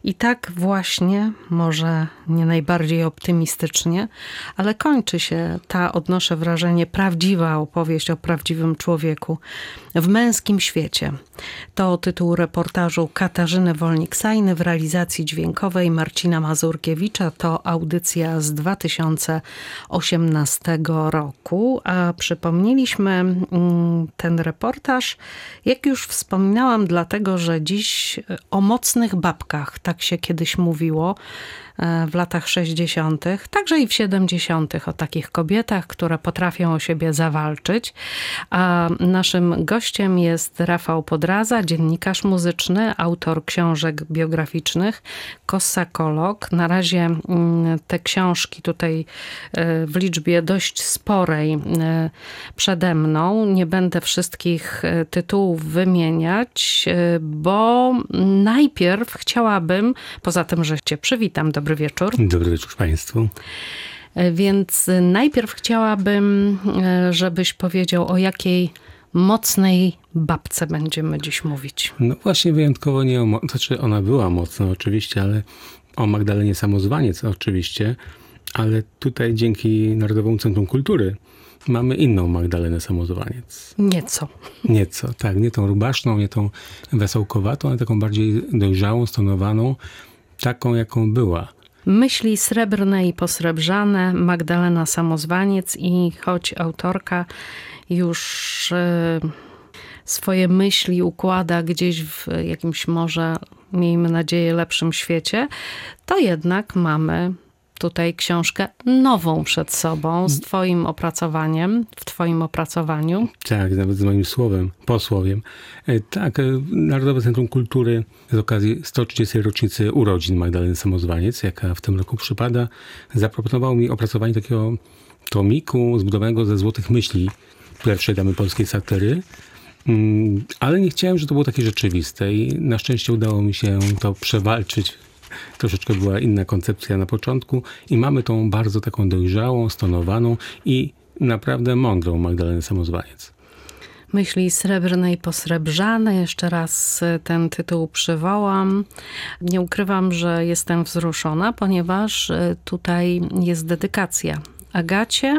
I tak właśnie, może nie najbardziej optymistycznie, ale kończy się ta, odnoszę wrażenie, prawdziwa opowieść o prawdziwym człowieku w męskim świecie. To tytuł reportażu Katarzyny Wolnik-Sajny w realizacji dźwiękowej Marcina Mazurkiewicza. To audycja z 2018 roku, a przypomnieliśmy ten reportaż, jak już wspominałam, dlatego, że dziś o mocnych babkach, tak się kiedyś mówiło, w latach 60., także i w 70., o takich kobietach, które potrafią o siebie zawalczyć. A naszym gościem jest Rafał Podraza, dziennikarz muzyczny, autor książek biograficznych, kossakolog. Na razie te książki tutaj w liczbie dość sporej przede mną. Nie będę wszystkich tytułów wymieniać, bo najpierw chciałabym, poza tym, że cię przywitam, dobry wieczór. Dobry wieczór Państwu. Więc najpierw chciałabym, żebyś powiedział, o jakiej mocnej babce będziemy dziś mówić. No właśnie wyjątkowo nie o... Znaczy ona była mocna oczywiście, ale o Magdalenie Samozwaniec oczywiście, ale tutaj dzięki Narodowemu Centrum Kultury mamy inną Magdalenę Samozwaniec. Nieco, tak. Nie tą rubaszną, nie tą wesołkowatą, ale taką bardziej dojrzałą, stonowaną, taką jaką była. Myśli srebrne i posrebrzane, Magdalena Samozwaniec, i choć autorka już swoje myśli układa gdzieś w jakimś może, miejmy nadzieję, lepszym świecie, to jednak mamy tutaj książkę nową przed sobą z twoim opracowaniem, w twoim opracowaniu. Tak, nawet z moim posłowiem. Tak, Narodowe Centrum Kultury z okazji 130. rocznicy urodzin Magdaleny Samozwaniec, jaka w tym roku przypada, zaproponował mi opracowanie takiego tomiku zbudowanego ze złotych myśli pierwszej damy polskiej satyry, ale nie chciałem, żeby to było takie rzeczywiste i na szczęście udało mi się to przewalczyć. Troszeczkę była inna koncepcja na początku i mamy tą bardzo taką dojrzałą, stonowaną i naprawdę mądrą Magdalenę Samozwaniec. Myśli srebrne i posrebrzane. Jeszcze raz ten tytuł przywołam. Nie ukrywam, że jestem wzruszona, ponieważ tutaj jest dedykacja Agacie,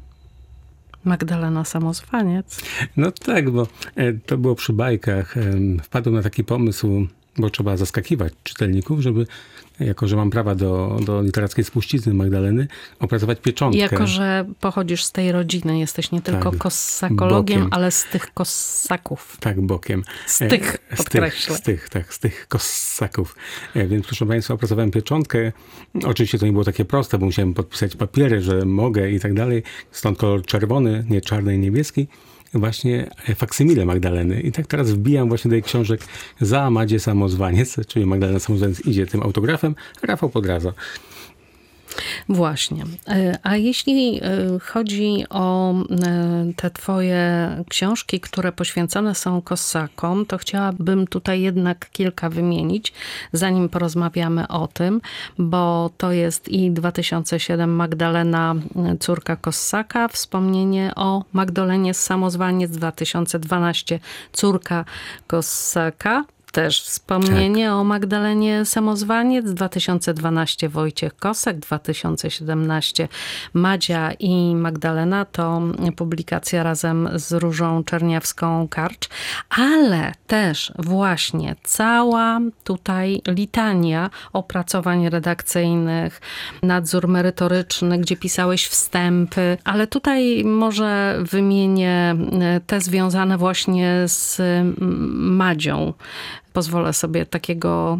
Magdalena Samozwaniec. No tak, bo to było przy bajkach. Wpadłem na taki pomysł, bo trzeba zaskakiwać czytelników, żeby, jako że mam prawa do literackiej spuścizny Magdaleny, opracować pieczątkę. Jako że pochodzisz z tej rodziny, jesteś nie tylko kossakologiem, bokiem, ale z tych kossaków. Tak, bokiem. Z tych, podkreślę. Z tych kossaków. Więc proszę Państwa, opracowałem pieczątkę. Oczywiście to nie było takie proste, bo musiałem podpisać papiery, że mogę i tak dalej. Stąd kolor czerwony, nie czarny i niebieski. Właśnie faksymile Magdaleny. I tak teraz wbijam właśnie do jej książek Za Madzie Samozwaniec, czyli Magdalena Samozwaniec idzie tym autografem, Rafał Podraza. Właśnie. A jeśli chodzi o te twoje książki, które poświęcone są kossakom, to chciałabym tutaj jednak kilka wymienić, zanim porozmawiamy o tym, bo to jest i 2007 Magdalena, córka kossaka, wspomnienie o Magdalenie Samozwaniec, 2012 córka kossaka, też wspomnienie o Magdalenie Samozwaniec, 2012 Wojciech Kossak, 2017 Madzia i Magdalena, to publikacja razem z Różą Czerniawską-Karcz, ale też właśnie cała tutaj litania opracowań redakcyjnych, nadzór merytoryczny, gdzie pisałeś wstępy, ale tutaj może wymienię te związane właśnie z Madzią. Pozwolę sobie takiego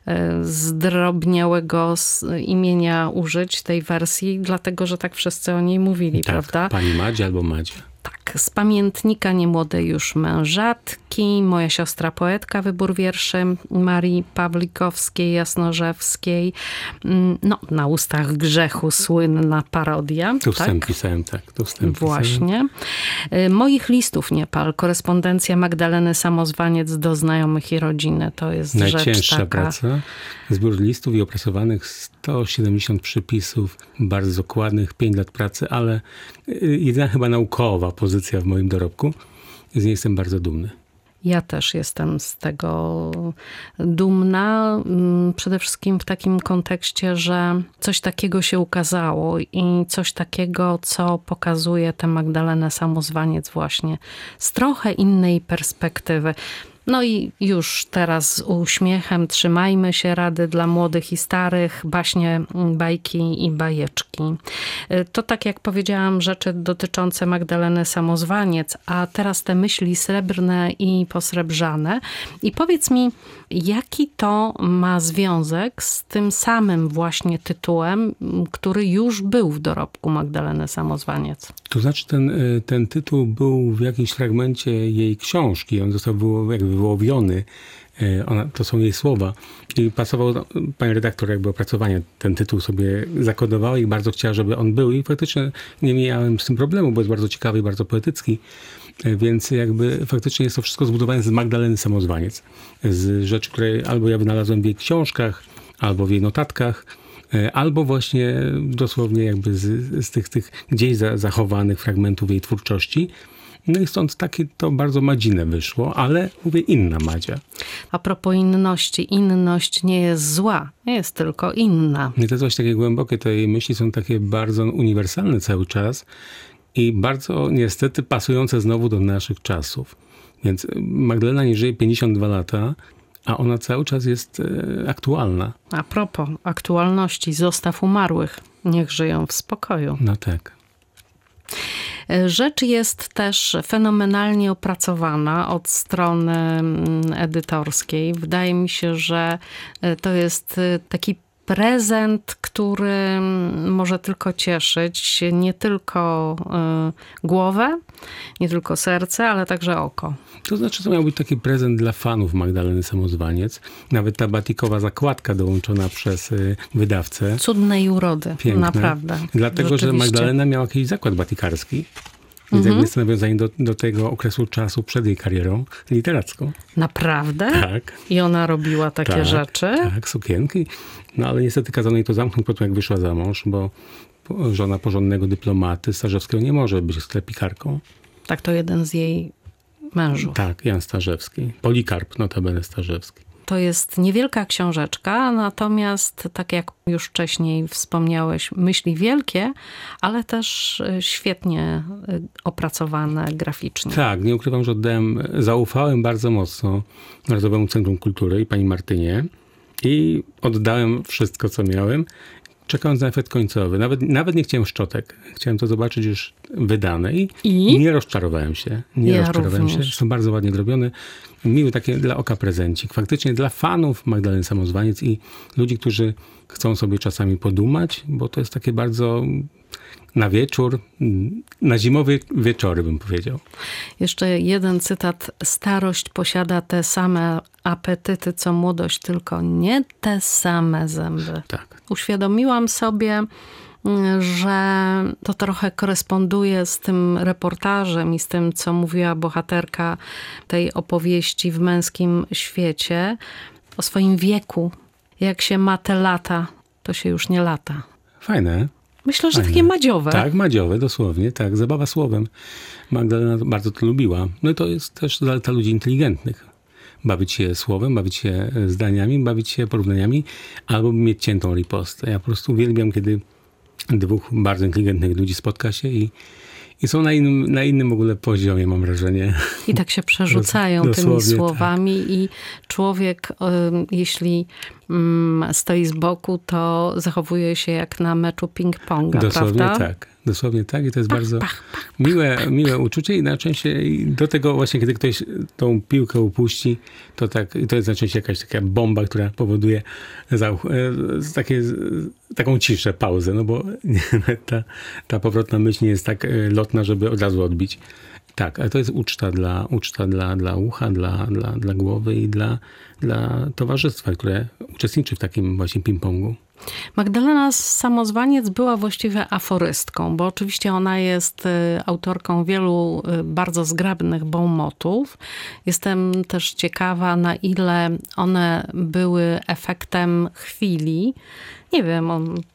zdrobniałego imienia użyć tej wersji, dlatego że tak wszyscy o niej mówili, tak, prawda? Pani Madzia albo Madzia. Tak, z pamiętnika niemłodej już mężatki, moja siostra poetka, wybór wierszy Marii Pawlikowskiej, Jasnorzewskiej, no na ustach grzechu słynna parodia. Tu wstęp tak? pisałem, tak. Właśnie. Moich listów nie pal, korespondencja Magdaleny Samozwaniec do znajomych i rodziny, to jest najcięższa rzecz taka. praca. Zbiór listów i opracowanych 170 przypisów, bardzo dokładnych, 5 lat pracy, ale jedyna chyba naukowa pozycja w moim dorobku. Z niej jestem bardzo dumny. Ja też jestem z tego dumna. Przede wszystkim w takim kontekście, że coś takiego się ukazało i coś takiego, co pokazuje tę Magdalenę Samozwaniec właśnie z trochę innej perspektywy. No i już teraz z uśmiechem trzymajmy się, rady dla młodych i starych, baśnie, bajki i bajeczki. To tak jak powiedziałam, rzeczy dotyczące Magdaleny Samozwaniec, a teraz te myśli srebrne i posrebrzane. I powiedz mi, jaki to ma związek z tym samym właśnie tytułem, który już był w dorobku Magdaleny Samozwaniec? To znaczy ten tytuł był w jakimś fragmencie jej książki. On został jakby wyłowiony. To są jej słowa. I pasował, pani redaktor jakby opracowanie ten tytuł sobie zakodowała i bardzo chciała, żeby on był. I faktycznie nie miałem z tym problemu, bo jest bardzo ciekawy i bardzo poetycki. Więc jakby faktycznie jest to wszystko zbudowane z Magdaleny Samozwaniec. Z rzeczy, które albo ja wynalazłem w jej książkach, albo w jej notatkach, albo właśnie dosłownie jakby z tych gdzieś zachowanych fragmentów jej twórczości. No i stąd takie to bardzo Madzine wyszło, ale mówię inna Madzia. A propos inności, inność nie jest zła, jest tylko inna. I to jest właśnie takie głębokie, te jej myśli są takie bardzo uniwersalne cały czas i bardzo niestety pasujące znowu do naszych czasów. Więc Magdalena nie żyje 52 lata, a ona cały czas jest aktualna. A propos aktualności, zostaw umarłych, niech żyją w spokoju. No tak. Rzecz jest też fenomenalnie opracowana od strony edytorskiej. Wydaje mi się, że to jest taki prezent, który może tylko cieszyć nie tylko głowę, nie tylko serce, ale także oko. To znaczy, to miał być taki prezent dla fanów Magdaleny Samozwaniec. Nawet ta batikowa zakładka dołączona przez wydawcę. Cudnej urody, piękne. Naprawdę. Dlatego, że Magdalena miała jakiś zakład batikarski. Więc jakby jest to nawiązanie do tego okresu czasu przed jej karierą literacką. Naprawdę? Tak. I ona robiła takie rzeczy? Tak, sukienki. No ale niestety kazano jej to zamknąć po tym, jak wyszła za mąż, bo żona porządnego dyplomaty Starzewskiego nie może być sklepikarką. Tak, to jeden z jej mężów. Tak, Jan Starzewski. Polikarp, notabene Starzewski. To jest niewielka książeczka, natomiast tak jak już wcześniej wspomniałeś, myśli wielkie, ale też świetnie opracowane graficznie. Tak, nie ukrywam, że zaufałem bardzo mocno Narodowemu Centrum Kultury i pani Martynie i oddałem wszystko, co miałem, czekając na efekt końcowy. Nawet nie chciałem szczotek. Chciałem to zobaczyć już wydane i nie rozczarowałem się. Rozczarowałem się. Są bardzo ładnie zrobione. Miły takie dla oka prezencik. Faktycznie dla fanów Magdaleny Samozwaniec i ludzi, którzy chcą sobie czasami podumać, bo to jest takie bardzo na wieczór, na zimowe wieczory bym powiedział. Jeszcze jeden cytat. Starość posiada te same apetyty, co młodość, tylko nie te same zęby. Tak. Uświadomiłam sobie, że to trochę koresponduje z tym reportażem i z tym, co mówiła bohaterka tej opowieści w męskim świecie o swoim wieku. Jak się ma te lata, to się już nie lata. Fajne. Myślę, że takie madziowe. Tak, madziowe, dosłownie. Tak, zabawa słowem. Magdalena bardzo to lubiła. No i to jest też zaleta ludzi inteligentnych. Bawić się słowem, bawić się zdaniami, bawić się porównaniami, albo mieć ciętą ripostę. Ja po prostu uwielbiam, kiedy dwóch bardzo inteligentnych ludzi spotka się i są na innym w ogóle poziomie, mam wrażenie. I tak się przerzucają tymi słowami tak. I człowiek, jeśli stoi z boku, to zachowuje się jak na meczu ping-ponga, dosłownie prawda? Tak. Dosłownie tak i to jest bardzo miłe uczucie i na szczęście do tego właśnie, kiedy ktoś tą piłkę upuści, to jest na szczęście jakaś taka bomba, która powoduje taką ciszę, pauzę, no bo ta powrotna myśl nie jest tak lotna, żeby od razu odbić. Tak, ale to jest uczta dla ucha, dla głowy i dla towarzystwa, które uczestniczy w takim właśnie ping-pongu. Magdalena Samozwaniec była właściwie aforystką, bo oczywiście ona jest autorką wielu bardzo zgrabnych bonmotów. Jestem też ciekawa, na ile one były efektem chwili. Nie wiem,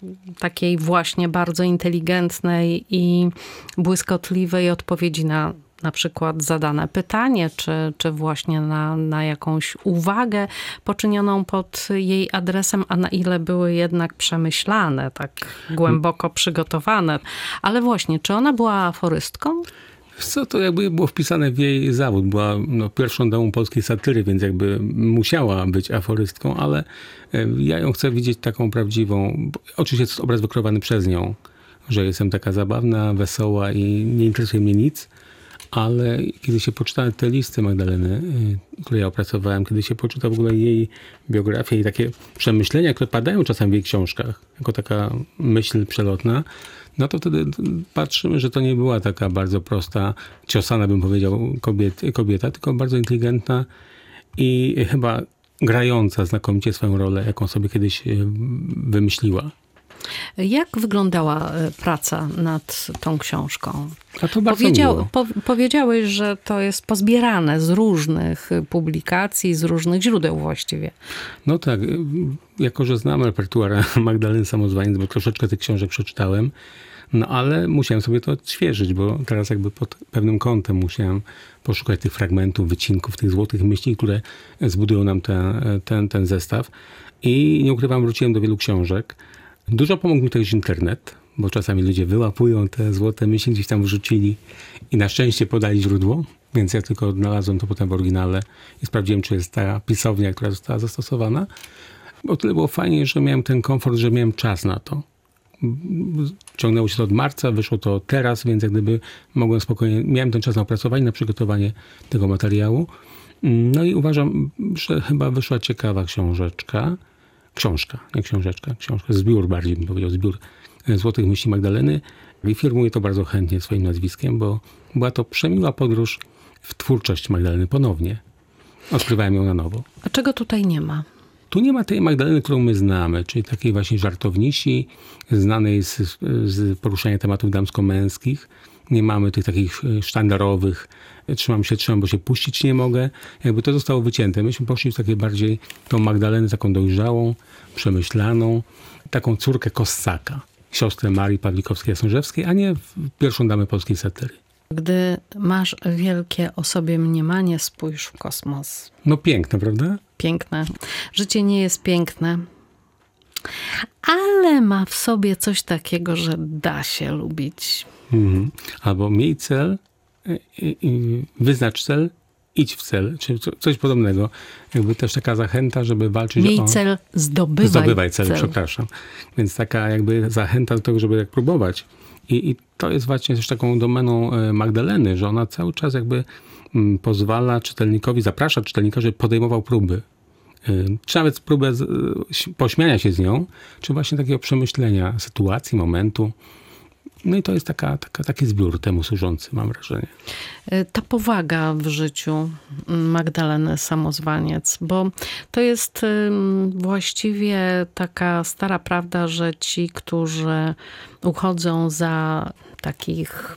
takiej właśnie bardzo inteligentnej i błyskotliwej odpowiedzi na na przykład zadane pytanie, czy właśnie na jakąś uwagę poczynioną pod jej adresem, a na ile były jednak przemyślane, tak głęboko przygotowane. Ale właśnie, czy ona była aforystką? Co to jakby było wpisane w jej zawód. Była pierwszą damą polskiej satyry, więc jakby musiała być aforystką, ale ja ją chcę widzieć taką prawdziwą. Oczywiście jest obraz wykreowany przez nią, że jestem taka zabawna, wesoła i nie interesuje mnie nic, ale kiedy się poczyta te listy Magdaleny, które ja opracowałem, kiedy się poczyta w ogóle jej biografię i takie przemyślenia, które padają czasem w jej książkach, jako taka myśl przelotna, no to wtedy patrzymy, że to nie była taka bardzo prosta, ciosana, bym powiedział, kobieta, tylko bardzo inteligentna i chyba grająca znakomicie swoją rolę, jaką sobie kiedyś wymyśliła. Jak wyglądała praca nad tą książką? A to bardzo miło. Powiedziałeś, że to jest pozbierane z różnych publikacji, z różnych źródeł właściwie. No tak, jako że znam repertuar Magdaleny Samozwaniec, bo troszeczkę tych książek przeczytałem, no ale musiałem sobie to odświeżyć, bo teraz jakby pod pewnym kątem musiałem poszukać tych fragmentów, wycinków, tych złotych myśli, które zbudują nam ten zestaw. I nie ukrywam, wróciłem do wielu książek. Dużo pomógł mi też internet, bo czasami ludzie wyłapują te złote myśli, gdzieś tam wrzucili i na szczęście podali źródło, więc ja tylko odnalazłem to potem w oryginale i sprawdziłem, czy jest ta pisownia, która została zastosowana. Bo tyle było fajnie, że miałem ten komfort, że miałem czas na to. Ciągnęło się to od marca, wyszło to teraz, więc jak gdyby mogłem spokojnie, miałem ten czas na opracowanie, na przygotowanie tego materiału. No i uważam, że chyba wyszła ciekawa książka, zbiór bardziej bym powiedział, zbiór Złotych Myśli Magdaleny i firmuję to bardzo chętnie swoim nazwiskiem, bo była to przemiła podróż w twórczość Magdaleny ponownie. Odkrywałem ją na nowo. A czego tutaj nie ma? Tu nie ma tej Magdaleny, którą my znamy, czyli takiej właśnie żartownisi, znanej z poruszania tematów damsko-męskich. Nie mamy tych takich sztandarowych, trzymam, bo się puścić nie mogę. Jakby to zostało wycięte. Myśmy poszli w takie bardziej tą Magdalenę taką dojrzałą, przemyślaną, taką córkę Kossaka, siostrę Marii Pawlikowskiej-Jasnorzewskiej, a nie pierwszą damę polskiej satyry. Gdy masz wielkie o sobie mniemanie, spójrz w kosmos. No piękne, prawda? Piękne. Życie nie jest piękne, ale ma w sobie coś takiego, że da się lubić. Albo miej cel, wyznacz cel, idź w cel, czy coś podobnego. Jakby też taka zachęta, żeby walczyć Miej cel, zdobywaj cel. Przepraszam. Więc taka jakby zachęta do tego, żeby tak próbować. I to jest właśnie też taką domeną Magdaleny, że ona cały czas jakby pozwala czytelnikowi, zaprasza czytelnika, żeby podejmował próby. Czy nawet próbę pośmiania się z nią, czy właśnie takiego przemyślenia sytuacji, momentu. No i to jest taki zbiór temu służący, mam wrażenie. Ta powaga w życiu Magdaleny Samozwaniec, bo to jest właściwie taka stara prawda, że ci, którzy uchodzą za takich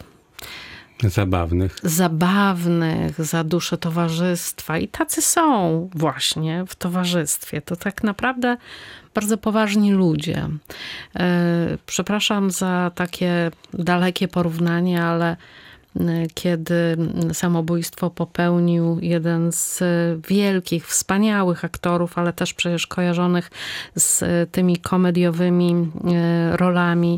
zabawnych, za duszę towarzystwa i tacy są właśnie w towarzystwie, to tak naprawdę bardzo poważni ludzie. Przepraszam za takie dalekie porównanie, ale kiedy samobójstwo popełnił jeden z wielkich, wspaniałych aktorów, ale też przecież kojarzonych z tymi komediowymi rolami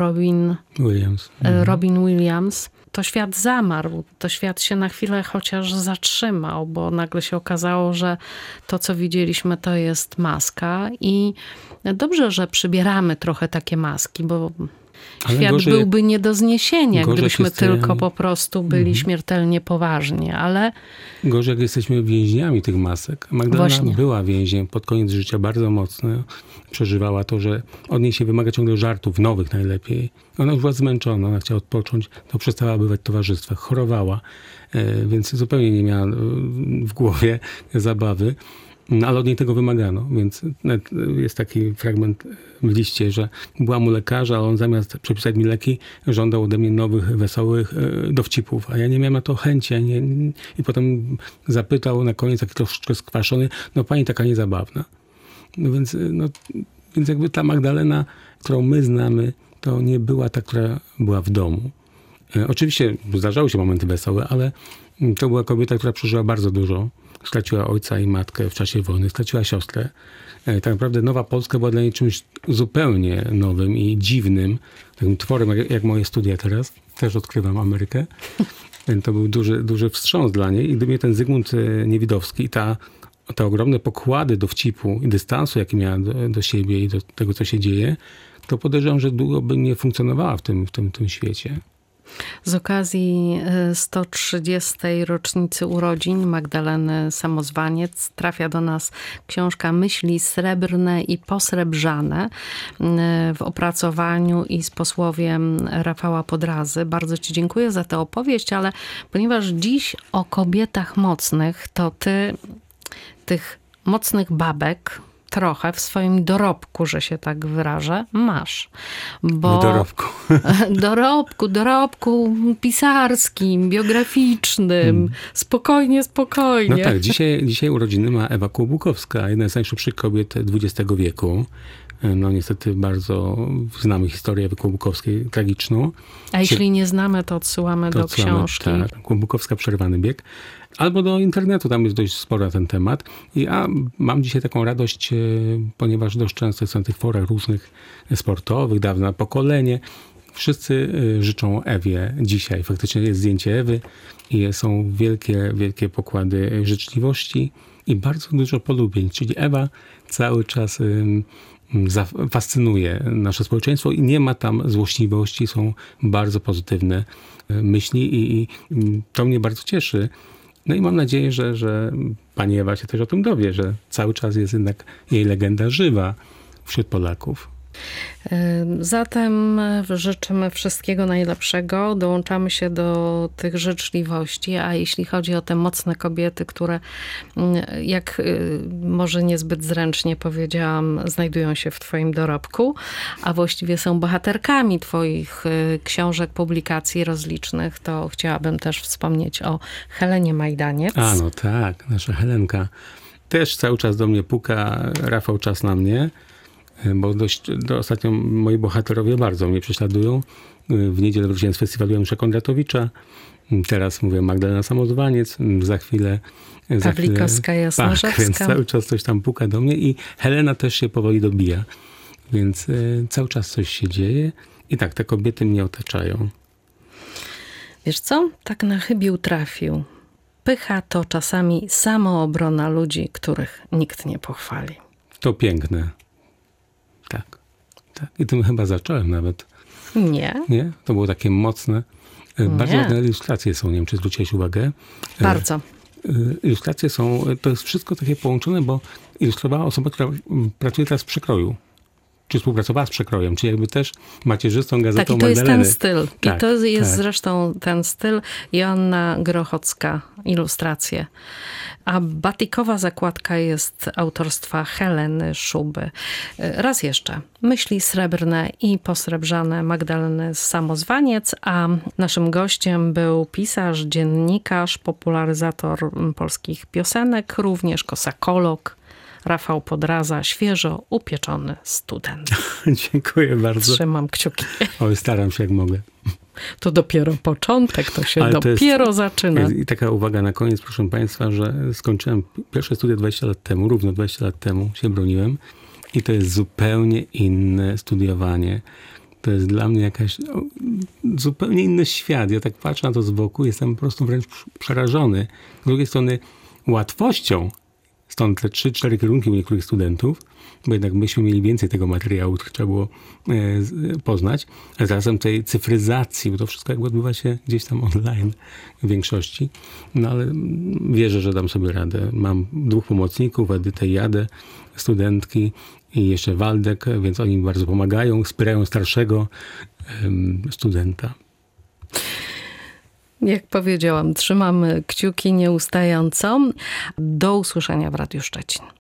Robin Williams, to świat zamarł, to świat się na chwilę chociaż zatrzymał, bo nagle się okazało, że to, co widzieliśmy, to jest maska i dobrze, że przybieramy trochę takie maski, bo świat byłby nie do zniesienia, gdybyśmy tylko po prostu byli śmiertelnie poważni, ale... Gorzej, jak jesteśmy więźniami tych masek. Magdalena była więźniem pod koniec życia bardzo mocno. Przeżywała to, że od niej się wymaga ciągle żartów, nowych najlepiej. Ona już była zmęczona, ona chciała odpocząć, to przestała bywać w towarzystwach, chorowała, więc zupełnie nie miała w głowie zabawy. No, ale od niej tego wymagano, więc jest taki fragment w liście, że byłam u lekarza, a on zamiast przepisać mi leki, żądał ode mnie nowych, wesołych dowcipów, a ja nie miałem na to chęci. I potem zapytał na koniec, taki troszeczkę skwaszony, no pani taka niezabawna. No więc jakby ta Magdalena, którą my znamy, to nie była ta, która była w domu. Oczywiście zdarzały się momenty wesołe, ale to była kobieta, która przeżyła bardzo dużo. Straciła ojca i matkę w czasie wojny, straciła siostrę. Tak naprawdę Nowa Polska była dla niej czymś zupełnie nowym i dziwnym. Takim tworem, jak moje studia teraz. Też odkrywam Amerykę. To był duży wstrząs dla niej. I gdyby nie ten Zygmunt Niewidowski i te ogromne pokłady dowcipu i dystansu, jaki miała do siebie i do tego, co się dzieje, to podejrzewam, że długo by nie funkcjonowała w tym świecie. Z okazji 130. rocznicy urodzin Magdaleny Samozwaniec trafia do nas książka Myśli srebrne i posrebrzane w opracowaniu i z posłowiem Rafała Podrazy. Bardzo ci dziękuję za tę opowieść, ale ponieważ dziś o kobietach mocnych, to ty tych mocnych babek trochę w swoim dorobku, że się tak wyrażę, masz. Bo dorobku pisarskim, biograficznym. Spokojnie. No tak, dzisiaj urodziny ma Ewa Kłobukowska, jedna z najszybszych kobiet XX wieku. No niestety bardzo znamy historię Ewy Kłobukowskiej, tragiczną. A jeśli nie znamy, to odsyłamy do książki. Tak, Kłobukowska Przerwany bieg. Albo do internetu, tam jest dość sporo na ten temat. I ja mam dzisiaj taką radość, ponieważ dość często są na tych forach różnych sportowych, dawne pokolenie. Wszyscy życzą Ewie dzisiaj. Faktycznie jest zdjęcie Ewy i są wielkie pokłady życzliwości i bardzo dużo polubień. Czyli Ewa cały czas fascynuje nasze społeczeństwo i nie ma tam złośliwości, są bardzo pozytywne myśli i to mnie bardzo cieszy. No i mam nadzieję, że pani Ewa się też o tym dowie, że cały czas jest jednak jej legenda żywa wśród Polaków. Zatem życzymy wszystkiego najlepszego, dołączamy się do tych życzliwości, a jeśli chodzi o te mocne kobiety, które, jak może niezbyt zręcznie powiedziałam, znajdują się w twoim dorobku, a właściwie są bohaterkami twoich książek, publikacji rozlicznych, to chciałabym też wspomnieć o Helenie Majdaniec. A no tak, nasza Helenka też cały czas do mnie puka, Rafał, czas na mnie. Bo ostatnio moi bohaterowie bardzo mnie prześladują. W niedzielę wróciłem z festiwalu Janusza Kondratowicza. Teraz mówię Magdalena Samozwaniec. Za chwilę Pawlikowska, Jasnorzewska. Tak, więc cały czas coś tam puka do mnie i Helena też się powoli dobija. Więc cały czas coś się dzieje i tak, te kobiety mnie otaczają. Wiesz co? Tak na chybił trafił. Pycha to czasami samoobrona ludzi, których nikt nie pochwali. To piękne. Tak. I tym chyba zacząłem nawet. Nie? Nie? To było takie mocne. Bardzo ładne ilustracje są, nie wiem, czy zwróciłeś uwagę. Bardzo. Ilustracje są, to jest wszystko takie połączone, bo ilustrowała osoba, która pracuje teraz w Przekroju. Czy współpracowała z Przekrojem, czy jakby też macierzystą gazetą Magdaleny. Tak, i to Magdaleny. jest ten styl. Tak, i to jest tak. Zresztą ten styl. Joanna Grochocka, ilustracje. A batikowa zakładka jest autorstwa Heleny Szuby. Raz jeszcze. Myśli srebrne i posrebrzane Magdaleny Samozwaniec, a naszym gościem był pisarz, dziennikarz, popularyzator polskich piosenek, również kosakolog, Rafał Podraza, świeżo upieczony student. Dziękuję bardzo. Trzymam kciuki. Oj, staram się jak mogę. To dopiero początek, to się dopiero zaczyna. I taka uwaga na koniec, proszę państwa, że skończyłem pierwsze studia 20 lat temu, równo 20 lat temu się broniłem i to jest zupełnie inne studiowanie. To jest dla mnie zupełnie inny świat. Ja tak patrzę na to z boku, jestem po prostu wręcz przerażony. Z drugiej strony łatwością, stąd te 3-4 kierunki u niektórych studentów, bo jednak myśmy mieli więcej tego materiału, który trzeba było poznać, a zarazem tej cyfryzacji, bo to wszystko jakby odbywa się gdzieś tam online w większości. No ale wierzę, że dam sobie radę. Mam 2 pomocników, Edytę i Jadę, studentki i jeszcze Waldek, więc oni mi bardzo pomagają, wspierają starszego studenta. Jak powiedziałam, trzymamy kciuki nieustająco. Do usłyszenia w Radiu Szczecin.